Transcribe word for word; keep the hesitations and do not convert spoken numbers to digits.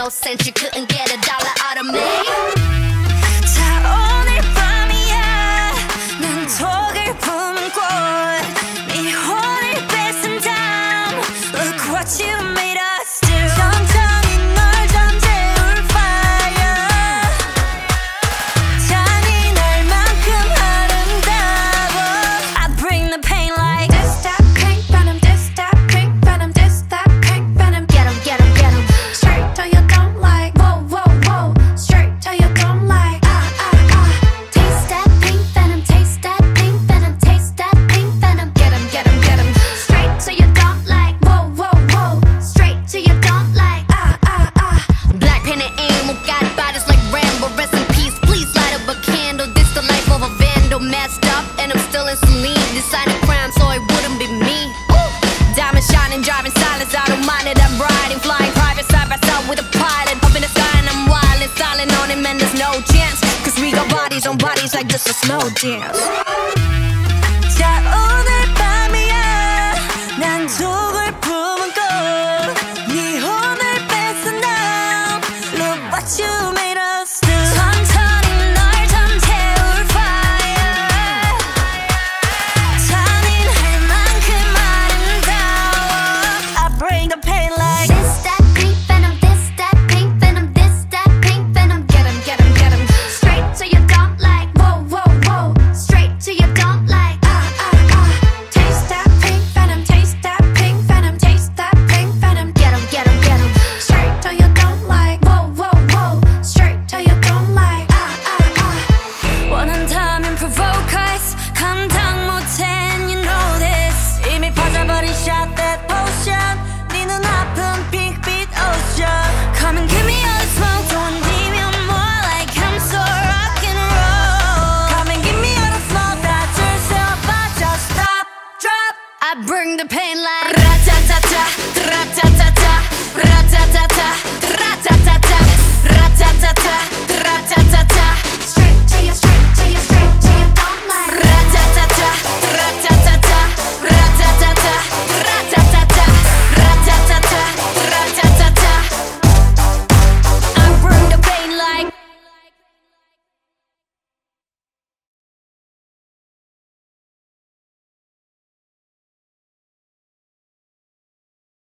no sense. You couldn't get a dollar out of me. 자 오늘 밤이야 난 독을 품은 꽃네 혼을 뺏은 다음 Look what you made us do. 천천히 널 잠재울 fire 잔인할 만큼 아름다워 I bring the pain like This that pink venom, this that pink venom, this that pink venom. Get 'em, get 'em, get 'em. Straight till you don't like. Whoa, whoa, whoa. Straight till you don't like. Ah, ah, ah. Taste that pink venom, taste that pink venom, taste that pink venom. Get 'em, get 'em, get 'em. Straight till you don't like. Whoa, whoa, whoa. Straight till you don't like. Ah, ah, ah. Black pen and ink, got bodies like Rambo. Rest in peace, please light up a candle. This the life of a vandal, messed up, and I'm still in saline. Deciding crime, so it wouldn't be me. Ooh. Diamond shining, driving silence, I don't mind it. I'm riding, flying private side by side with a pilot. Up in the sky and I'm wild and styling on him, and there's no chance. Cause we got bodies on bodies like this a slow dance. 자 오늘 밤이야 난 독을 품은 꽃네 혼을 뺏은 다음 Look what you made us do. 천천히 널 잠재울 fire 잔인할 만큼 아름다워 I bring the pain like This that pink venom, this that pink venom, this that pink venom. Get 'em, get 'em, get 'em. Straight till you don't like. Whoa, whoa, whoa. Straight till you don't like. Ah, ah, ah. Taste that pink venom, taste that pink venom, taste that pink venom. Get 'em, get 'em, get 'em. Straight till you don't like. Whoa, whoa, whoa. Straight till you don't like. Ah, ah, ah. 원한다면 provoke us 감당 못해 and you know this 이미 퍼져버린 shot that potion 네 눈아픈 핑크빛 ocean Come and give me all the smoke don't leave me more like I'm so rock and roll Come and give me all the smoke 다 줄 수 없어 just stop drop I bring the pain like.